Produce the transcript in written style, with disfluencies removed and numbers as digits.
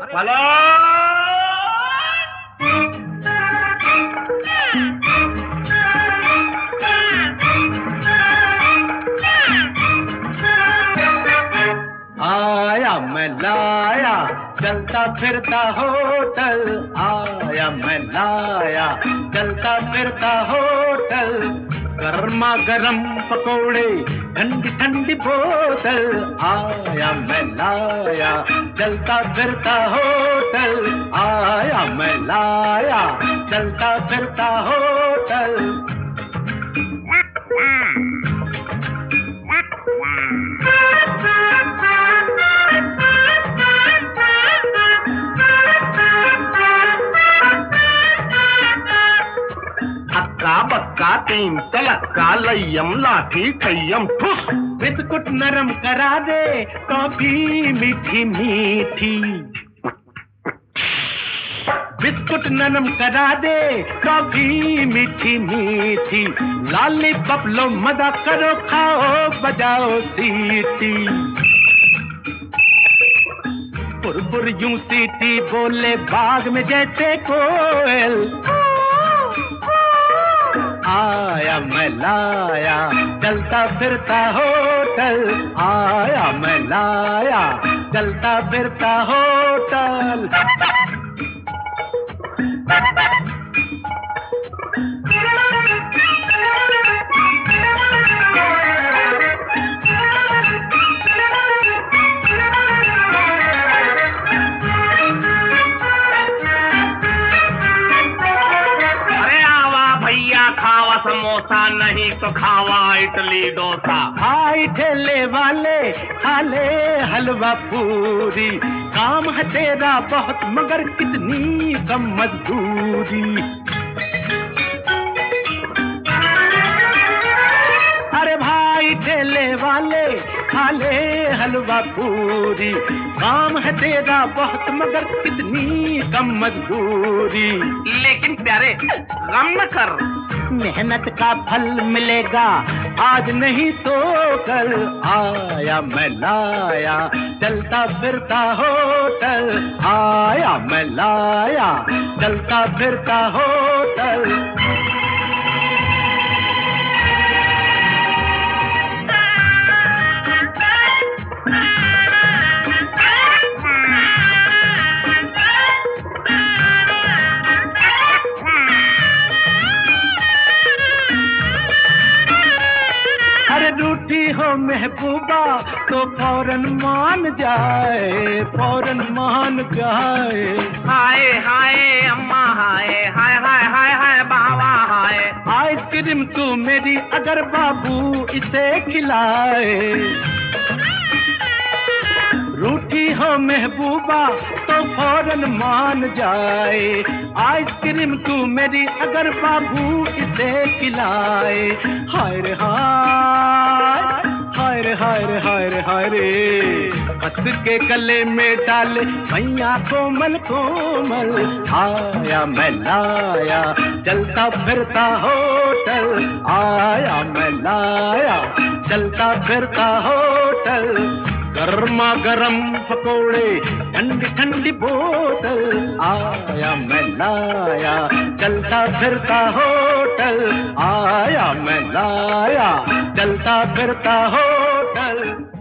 आया मैं लाया चलता फिरता होटल, आया मैं लाया चलता फिरता होटल, गर्मा गर्म पकोड़े ठंडी ठंडी बोतल, आया मैं लाया चलता फिरता होटल, आया मैं लाया चलता फिरता होटल। अक्का बक्का तीन तलक्का लय्यम लाठी खय्यम ठुस। बिस्कुट नरम करा दे, कॉफी मीठी मीठी, बिस्कुट नरम करा दे, कॉफी मीठी मीठी, लॉलीपॉप लो मजा करो खाओ बजाओ सीटी, पुरपुर यूं सीटी बोले बाग में जैसे कोयल, आया मैं लाया चलता फिरता होटल, आया मैं लाया चलता फिरता होटल। खावा समोसा नहीं तो खावा इडली डोसा, आई ठेले वाले खा ले हलवा पूरी, काम है तेरा बहुत मगर कितनी कम मजदूरी, अरे भाई ठेले वाले खा ले हलवा पूरी, काम है तेरा बहुत मगर कितनी कम मजदूरी। लेकिन प्यारे गम न कर, मेहनत का फल मिलेगा आज नहीं तो कल, आया मैं लाया चलता फिरता होटल, आया मैं लाया चलता फिरता होटल। रूठी हो महबूबा तो फौरन मान जाए, फौरन मान जाए, हाय हाय अम्मा हाय हाय हाय हाय हाय बाबा हाय, आइसक्रीम तू मेरी अगर बाबू इसे खिलाए, रूठी हो महबूबा तो फौरन मान जाए, आइसक्रीम तू मेरी अगर बाबू इसे खिलाए, हाय रे हाय हाय रे हाय रे हाय रे हाय रे, हंस के गले में डाले मैया कोमल कोमल, आया मैं लाया चलता फिरता होटल, आया मैं लाया चलता फिरता होटल, गर्मा गर्म पकोड़े ठंडी ठंडी बोतल, आया मैं लाया चलता फिरता होटल, आया मैं लाया चलता फिरता होटल।